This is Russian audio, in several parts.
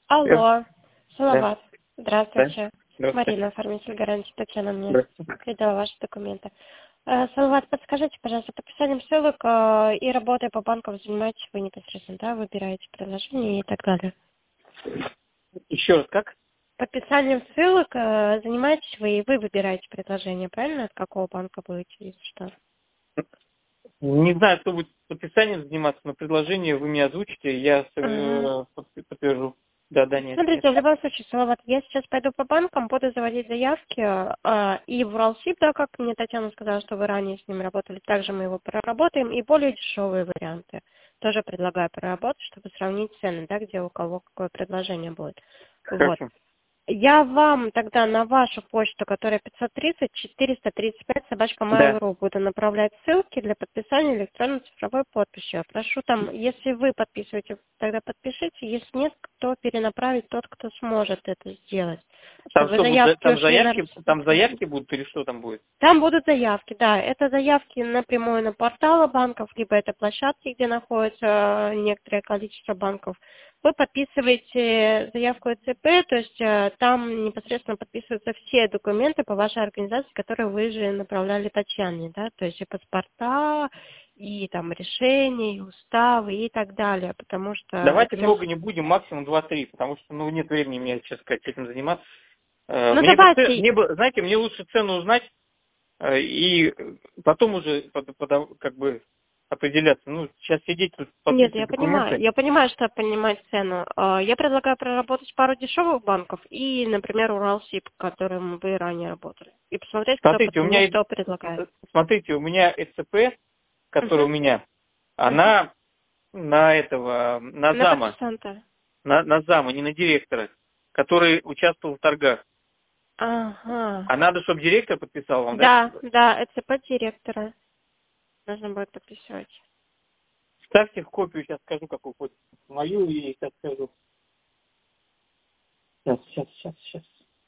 Алло, Да. Салават. Да. Здравствуйте. Здравствуйте. Марина, оформитель гарантии. Татьяна мне Здравствуйте. передала ваши документы. Салават, подскажите, пожалуйста, подписанием ссылок и работой по банкам занимаетесь вы непосредственно, да? Выбираете предложение и так далее. Еще раз, как? Подписанием ссылок занимаетесь вы, и вы выбираете предложение, правильно? От какого банка будете, если что? Не знаю, кто будет подписанием заниматься, но предложение вы мне озвучите, я Ага. подтвержу. Да, нет, нет. Смотрите, в любом случае, Салават, я сейчас пойду по банкам, буду заводить заявки, и в Уралсиб, да, как мне Татьяна сказала, что вы ранее с ним работали, также мы его проработаем, и более дешевые варианты. Тоже предлагаю проработать, чтобы сравнить цены, да, где у кого какое предложение будет. Вот. Хорошо. Я вам тогда на вашу почту, которая 530-435 Да. @mail.ru, буду направлять ссылки для подписания электронной цифровой подписью. Прошу там, если вы подписываете, тогда подпишите. Если нет, то перенаправить тот, кто сможет это сделать. Там Чтобы что будет? заявки Там ушли на там рассмотрение. заявки будут или что там будет? Там будут заявки, да. Это заявки напрямую на порталы банков, либо это площадки, где находится некоторое количество банков. Вы подписываете заявку ЭЦП, то есть там непосредственно подписываются все документы по вашей организации, которые вы же направляли Татьяне, да, то есть и паспорта, и там решения, и уставы, и так далее, потому что Давайте этим... много не будем, максимум 2-3, потому что нет времени мне сейчас сказать этим заниматься. Ну давайте, Знаете, мне лучше цену узнать и потом уже как бы определяться. Ну, сейчас сидеть тут, нет, подписывать документы. я понимаю, что понимать цену. Я предлагаю проработать пару дешевых банков и, например, Уралсиб, которым вы ранее работали. И посмотреть, кто по Смотрите, цене что предлагает. у меня ЭЦП, которая у Угу, меня, угу. она на На зама, подписанта. на зама, не на директора, который участвовал в торгах. Ага. А надо, чтобы директор подписал вам, да? Да, ЭЦП директора нужно будет подписывать. Ставьте в копию, сейчас скажу, какую копию. Мою и сейчас скажу. Сейчас.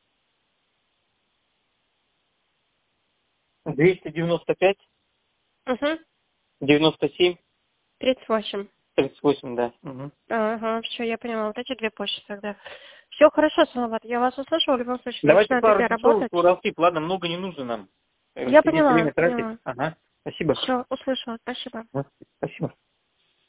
295, Угу. 97, 38. 38, да. Угу. Ага, все, я поняла. Вот эти две почты тогда. Все хорошо, Салават, я вас услышала. В любом случае, Давайте начинаю пару тогда дешевых работать. уралсип, ладно, много не нужно нам. Я Сидеть время тратить. поняла. Ага, спасибо. Все, услышала. Спасибо. Спасибо.